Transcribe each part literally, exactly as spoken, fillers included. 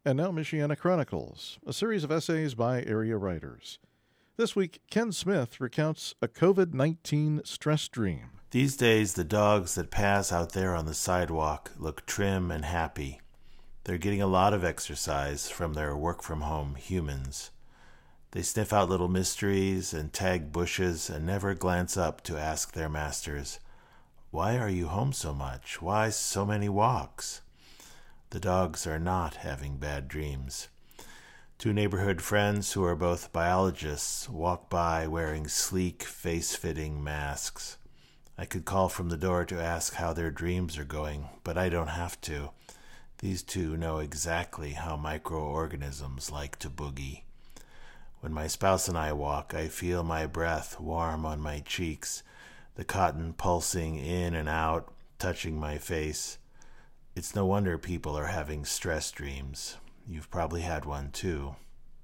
And now Michiana Chronicles, a series of essays by area writers. This week, Ken Smith recounts a COVID nineteen stress dream. These days, the dogs that pass out there on the sidewalk look trim and happy. They're getting a lot of exercise from their work-from-home humans. They sniff out little mysteries and tag bushes and never glance up to ask their masters, "Why are you home so much? Why so many walks?" The dogs are not having bad dreams. Two neighborhood friends who are both biologists walk by wearing sleek, face-fitting masks. I could call from the door to ask how their dreams are going, but I don't have to. These two know exactly how microorganisms like to boogie. When my spouse and I walk, I feel my breath warm on my cheeks, the cotton pulsing in and out, touching my face. It's no wonder people are having stress dreams. You've probably had one too.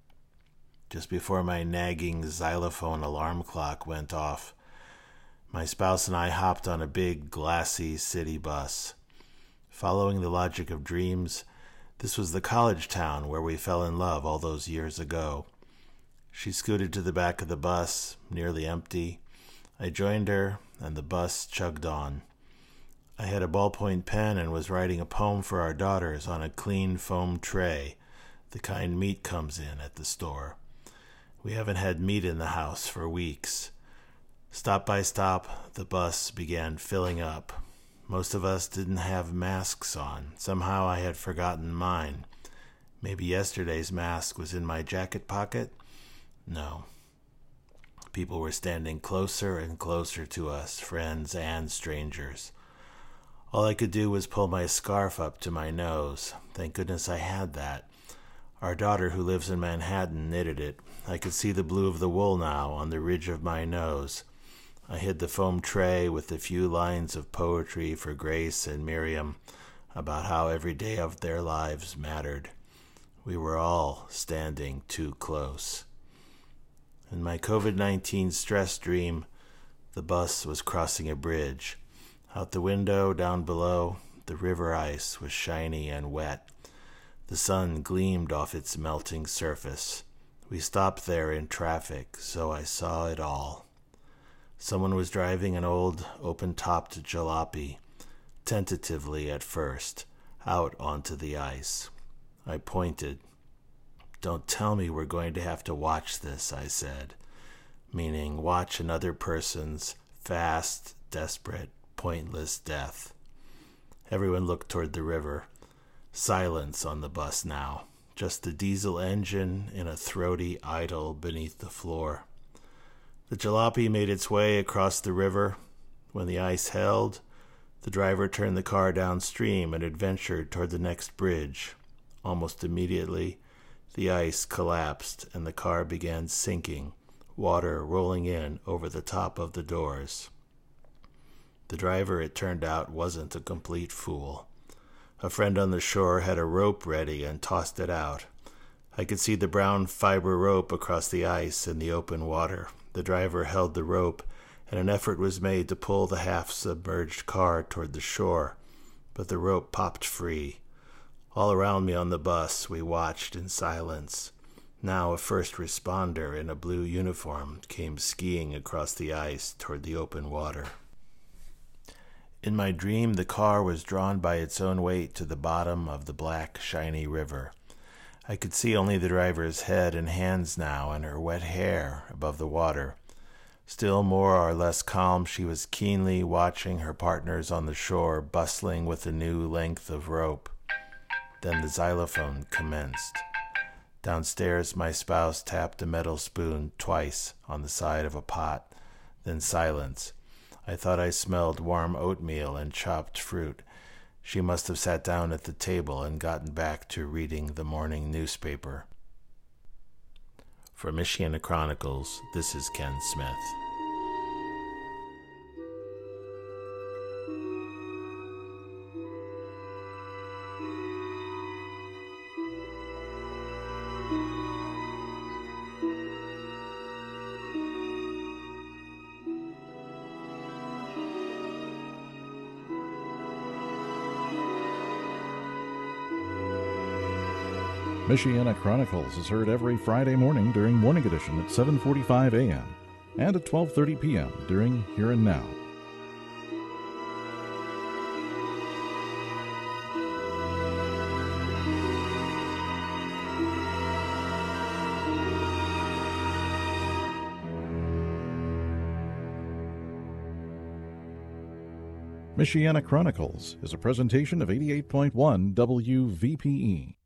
Just before my nagging xylophone alarm clock went off, my spouse and I hopped on a big, glassy city bus. Following the logic of dreams, this was the college town where we fell in love all those years ago. She scooted to the back of the bus, nearly empty. I joined her, and the bus chugged on. I had a ballpoint pen and was writing a poem for our daughters on a clean foam tray, the kind meat comes in at the store. We haven't had meat in the house for weeks. Stop by stop, the bus began filling up. Most of us didn't have masks on. Somehow I had forgotten mine. Maybe yesterday's mask was in my jacket pocket? No. People were standing closer and closer to us, friends and strangers. All I could do was pull my scarf up to my nose. Thank goodness I had that. Our daughter, who lives in Manhattan, knitted it. I could see the blue of the wool now on the ridge of my nose. I hid the foam tray with a few lines of poetry for Grace and Miriam about how every day of their lives mattered. We were all standing too close. In my COVID nineteen stress dream, the bus was crossing a bridge. Out the window, down below, the river ice was shiny and wet. The sun gleamed off its melting surface. We stopped there in traffic, so I saw it all. Someone was driving an old, open-topped jalopy, tentatively at first, out onto the ice. I pointed. "Don't tell me we're going to have to watch this," I said, meaning watch another person's fast, desperate, pointless death. Everyone looked toward the river. Silence on the bus now. Just the diesel engine in a throaty idle beneath the floor. The jalopy made its way across the river. When the ice held, the driver turned the car downstream and adventured toward the next bridge. Almost immediately, the ice collapsed and the car began sinking, water rolling in over the top of the doors. The driver, it turned out, wasn't a complete fool. A friend on the shore had a rope ready and tossed it out. I could see the brown fiber rope across the ice in the open water. The driver held the rope, and an effort was made to pull the half-submerged car toward the shore, but the rope popped free. All around me on the bus, we watched in silence. Now a first responder in a blue uniform came skiing across the ice toward the open water. In my dream, the car was drawn by its own weight to the bottom of the black, shiny river. I could see only the driver's head and hands now, and her wet hair above the water. Still more or less calm, she was keenly watching her partners on the shore, bustling with a new length of rope. Then the xylophone commenced. Downstairs, my spouse tapped a metal spoon twice on the side of a pot. Then silence. I thought I smelled warm oatmeal and chopped fruit. She must have sat down at the table and gotten back to reading the morning newspaper. For Michiana Chronicles, this is Ken Smith. Michiana Chronicles is heard every Friday morning during Morning Edition at seven forty-five a.m. and at twelve thirty p.m. during Here and Now. Michiana Chronicles is a presentation of eighty-eight point one W V P E.